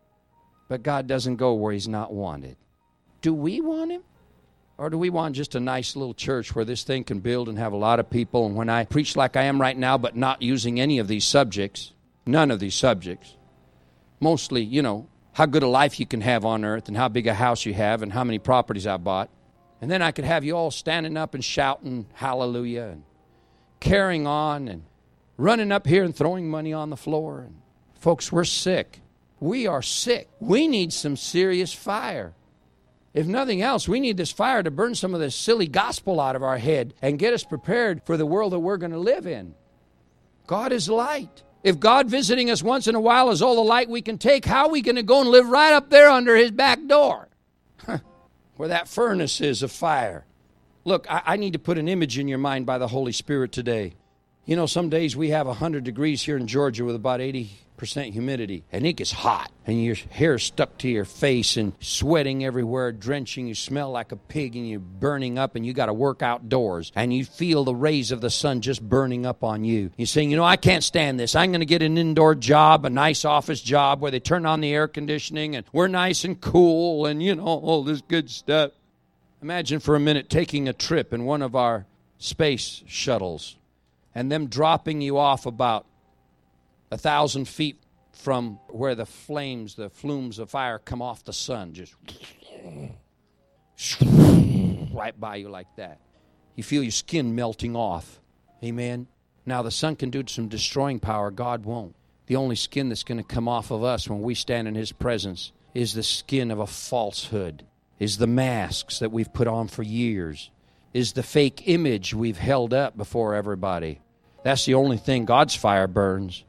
But God doesn't go where he's not wanted. Do we want him? Or do we want just a nice little church where this thing can build and have a lot of people? And when I preach like I am right now, but not using any of these subjects, none of these subjects, mostly, you know, how good a life you can have on earth and how big a house you have and how many properties I bought. And then I could have you all standing up and shouting hallelujah and carrying on and running up here and throwing money on the floor. And folks, we're sick. We are sick. We need some serious fire. If nothing else, we need this fire to burn some of this silly gospel out of our head and get us prepared for the world that we're going to live in. God is light. If God visiting us once in a while is all the light we can take, how are we going to go and live right up there under his back door? Where that furnace is of fire. Look, I, I need to put an image in your mind by the Holy Spirit today. You know, some days we have one hundred degrees here in Georgia with about eighty percent humidity. And it gets hot. And your hair's stuck to your face and sweating everywhere, drenching. You smell like a pig and you're burning up and you got to work outdoors. And you feel the rays of the sun just burning up on you. You're saying, you know, I can't stand this. I'm going to get an indoor job, a nice office job where they turn on the air conditioning and we're nice and cool and, you know, all this good stuff. Imagine for a minute taking a trip in one of our space shuttles and them dropping you off about a thousand feet from where the flames, the flumes of fire come off the sun, just right by you like that. You feel your skin melting off. Amen. Now the sun can do some destroying power. God won't. The only skin that's going to come off of us when we stand in his presence is the skin of a falsehood, is the masks that we've put on for years, is the fake image we've held up before everybody. That's the only thing God's fire burns.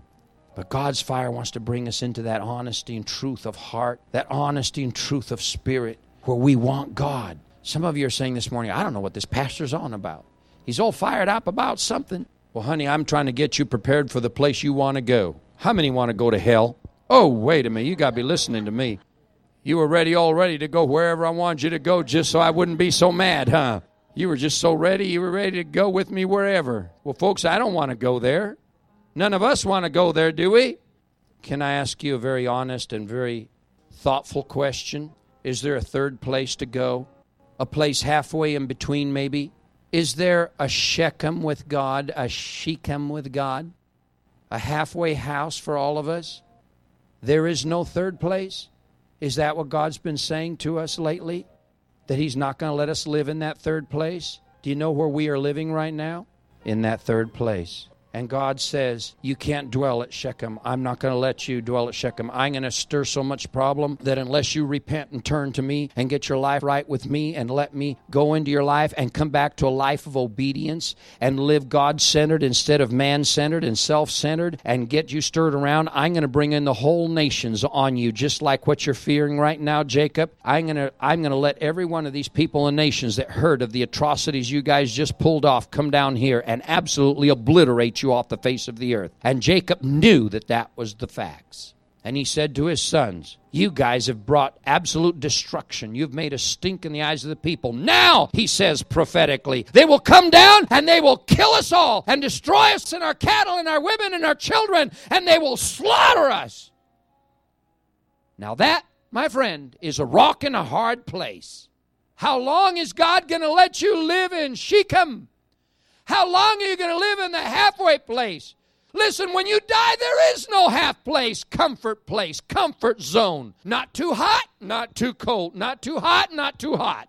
But God's fire wants to bring us into that honesty and truth of heart, that honesty and truth of spirit, where we want God. Some of you are saying this morning, I don't know what this pastor's on about. He's all fired up about something. Well, honey, I'm trying to get you prepared for the place you want to go. How many want to go to hell? Oh, wait a minute, you got to be listening to me. You were ready already to go wherever I wanted you to go just so I wouldn't be so mad, huh? You were just so ready, you were ready to go with me wherever. Well, folks, I don't want to go there. None of us want to go there, do we? Can I ask you a very honest and very thoughtful question? Is there a third place to go? A place halfway in between, maybe? Is there a Shechem with God, a Shechem with God? A halfway house for all of us? There is no third place? Is that what God's been saying to us lately? That he's not going to let us live in that third place? Do you know where we are living right now? In that third place. And God says, you can't dwell at Shechem. I'm not going to let you dwell at Shechem. I'm going to stir so much problem that unless you repent and turn to me and get your life right with me and let me go into your life and come back to a life of obedience and live God-centered instead of man-centered and self-centered and get you stirred around, I'm going to bring in the whole nations on you, just like what you're fearing right now, Jacob. I'm going to, I'm going to let every one of these people and nations that heard of the atrocities you guys just pulled off come down here and absolutely obliterate you off the face of the earth. And Jacob knew that that was the facts. And he said to his sons, you guys have brought absolute destruction. You've made a stink in the eyes of the people. Now, he says prophetically, they will come down and they will kill us all and destroy us and our cattle and our women and our children, and they will slaughter us. Now that, my friend, is a rock and a hard place. How long is God going to let you live in Shechem? How long are you going to live in the halfway place Listen, when you die, there is no half place, comfort place, comfort zone. Not too hot, not too cold, not too hot, not too hot.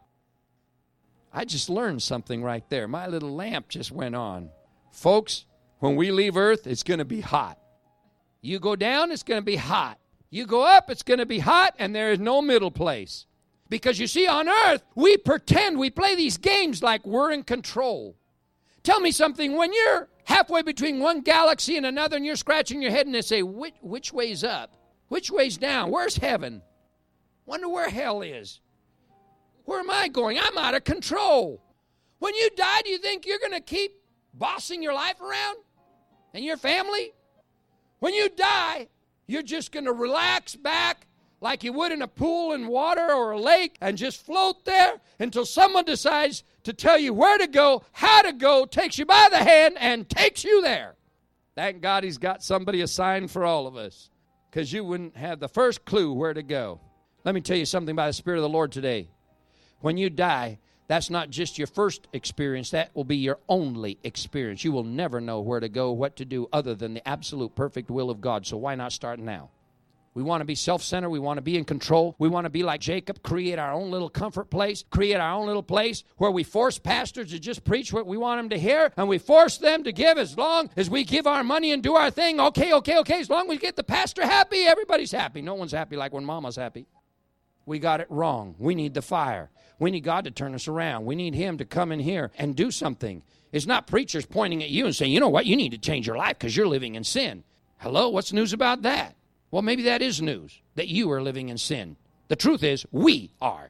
I just learned something right there. My little lamp just went on. Folks, when we leave earth, it's going to be hot. You go down, it's going to be hot. You go up, it's going to be hot, and there is no middle place. Because you see, on earth, we pretend, we play these games like we're in control. Tell me something, when you're halfway between one galaxy and another and you're scratching your head and they say, which, which way's up? Which way's down? Where's heaven? Wonder where hell is. Where am I going? I'm out of control. When you die, do you think you're going to keep bossing your life around and your family? When you die, you're just going to relax back like you would in a pool in water or a lake and just float there until someone decides to tell you where to go, how to go, takes you by the hand and takes you there. Thank God he's got somebody assigned for all of us, because you wouldn't have the first clue where to go. Let me tell you something by the Spirit of the Lord today. When you die, that's not just your first experience. That will be your only experience. You will never know where to go, what to do, other than the absolute perfect will of God. So why not start now? We want to be self-centered. We want to be in control. We want to be like Jacob, create our own little comfort place, create our own little place where we force pastors to just preach what we want them to hear, and we force them to give as long as we give our money and do our thing. Okay, okay, okay. As long as we get the pastor happy, everybody's happy. No one's happy like when mama's happy. We got it wrong. We need the fire. We need God to turn us around. We need him to come in here and do something. It's not preachers pointing at you and saying, you know what, you need to change your life because you're living in sin. Hello, what's news about that? Well, maybe that is news, that you are living in sin. The truth is, we are.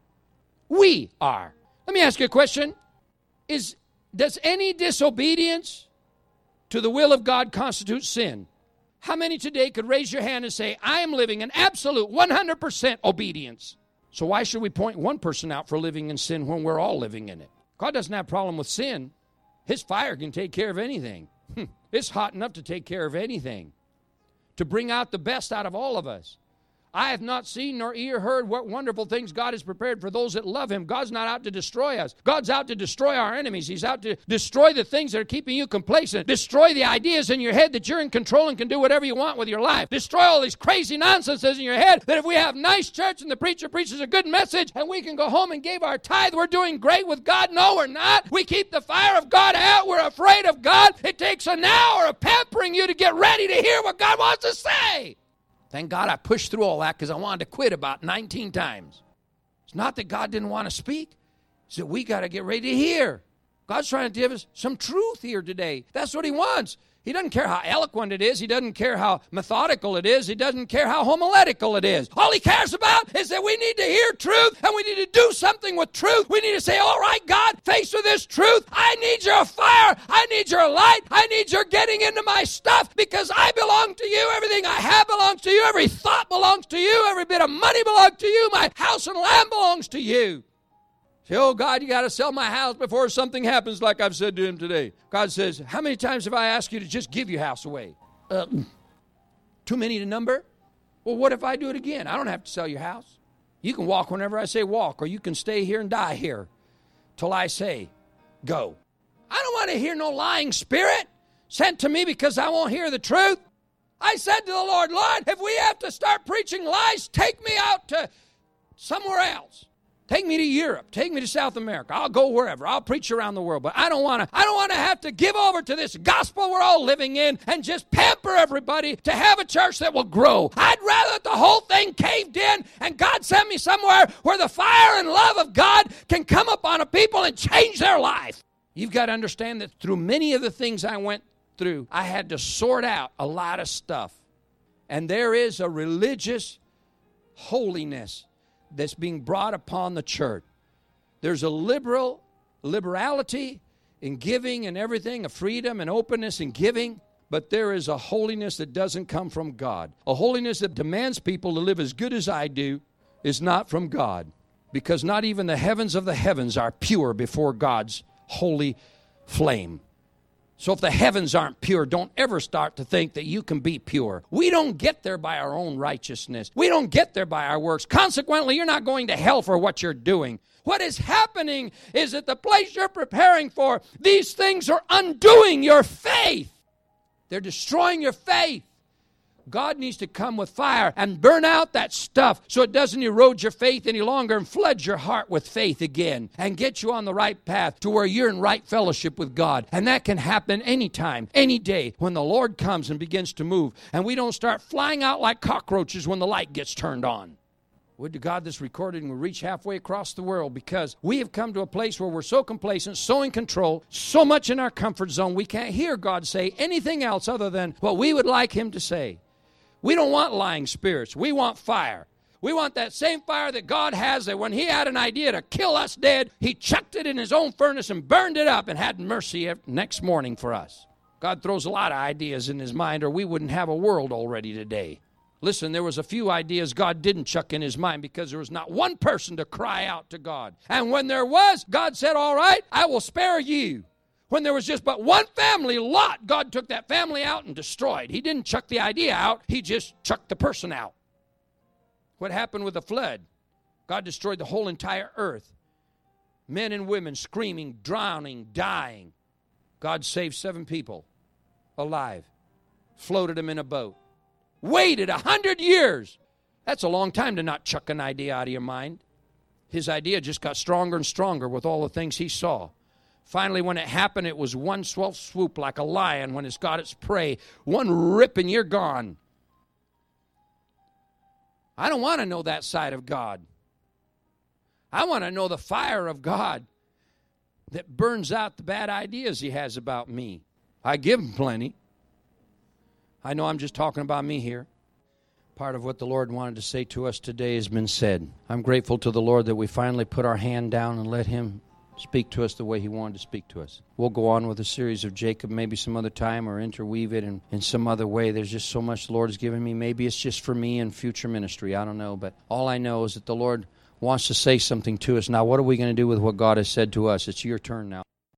We are. Let me ask you a question. Is, does any disobedience to the will of God constitute sin? How many today could raise your hand and say, I am living in absolute one hundred percent obedience? So why should we point one person out for living in sin when we're all living in it? God doesn't have a problem with sin. His fire can take care of anything. It's hot enough to take care of anything, to bring out the best out of all of us. I have not seen nor ear heard what wonderful things God has prepared for those that love him. God's not out to destroy us. God's out to destroy our enemies. He's out to destroy the things that are keeping you complacent. Destroy the ideas in your head that you're in control and can do whatever you want with your life. Destroy all these crazy nonsenses in your head that if we have nice church and the preacher preaches a good message and we can go home and give our tithe, we're doing great with God. No, we're not. We keep the fire of God out. We're afraid of God. It takes an hour of pampering you to get ready to hear what God wants to say. Thank God I pushed through all that because I wanted to quit about nineteen times. It's not that God didn't want to speak. It's that we got to get ready to hear. God's trying to give us some truth here today. That's what he wants. He doesn't care how eloquent it is. He doesn't care how methodical it is. He doesn't care how homiletical it is. All he cares about is that we need to hear truth and we need to do something with truth. We need to say, all right, God, faced with this truth, I need your fire. I need your light. I need your getting into my stuff because I belong to you. Everything I have belongs to you. Every thought belongs to you. Every bit of money belongs to you. My house and land belongs to you. Say, oh, God, you got to sell my house before something happens, like I've said to him today. God says, how many times have I asked you to just give your house away? Uh, too many to number? Well, what if I do it again? I don't have to sell your house. You can walk whenever I say walk, or you can stay here and die here till I say go. I don't want to hear no lying spirit sent to me because I won't hear the truth. I said to the Lord, Lord, if we have to start preaching lies, take me out to somewhere else. Take me to Europe. Take me to South America. I'll go wherever. I'll preach around the world. But I don't want to I don't want to have to give over to this gospel we're all living in and just pamper everybody to have a church that will grow. I'd rather that the whole thing caved in and God sent me somewhere where the fire and love of God can come upon a people and change their life. You've got to understand that through many of the things I went through, I had to sort out a lot of stuff. And there is a religious holiness that's being brought upon the church. There's a liberal liberality in giving and everything, a freedom and openness in giving, but there is a holiness that doesn't come from God. A holiness that demands people to live as good as I do is not from God, because not even the heavens of the heavens are pure before God's holy flame. So if the heavens aren't pure, don't ever start to think that you can be pure. We don't get there by our own righteousness. We don't get there by our works. Consequently, you're not going to hell for what you're doing. What is happening is that the place you're preparing for, these things are undoing your faith. They're destroying your faith. God needs to come with fire and burn out that stuff so it doesn't erode your faith any longer and flood your heart with faith again and get you on the right path to where you're in right fellowship with God. And that can happen anytime, any day when the Lord comes and begins to move and we don't start flying out like cockroaches when the light gets turned on. Would to God this recording will reach halfway across the world, because we have come to a place where we're so complacent, so in control, so much in our comfort zone, we can't hear God say anything else other than what we would like Him to say. We don't want lying spirits. We want fire. We want that same fire that God has, that when He had an idea to kill us dead, He chucked it in His own furnace and burned it up and had mercy next morning for us. God throws a lot of ideas in His mind, or we wouldn't have a world already today. Listen, there was a few ideas God didn't chuck in His mind because there was not one person to cry out to God. And when there was, God said, all right, I will spare you. When there was just but one family, Lot, God took that family out and destroyed. He didn't chuck the idea out. He just chucked the person out. What happened with the flood? God destroyed the whole entire earth. Men and women screaming, drowning, dying. God saved seven people alive. Floated them in a boat. Waited a hundred years. That's a long time to not chuck an idea out of your mind. His idea just got stronger and stronger with all the things he saw. Finally, when it happened, it was one swell swoop like a lion when it's got its prey. One rip and you're gone. I don't want to know that side of God. I want to know the fire of God that burns out the bad ideas He has about me. I give Him plenty. I know I'm just talking about me here. Part of what the Lord wanted to say to us today has been said. I'm grateful to the Lord that we finally put our hand down and let Him speak to us the way He wanted to speak to us. We'll go on with a series of Jacob maybe some other time, or interweave it in, in some other way. There's just so much the Lord has given me. Maybe it's just for me and future ministry. I don't know. But all I know is that the Lord wants to say something to us. Now, what are we going to do with what God has said to us? It's your turn now.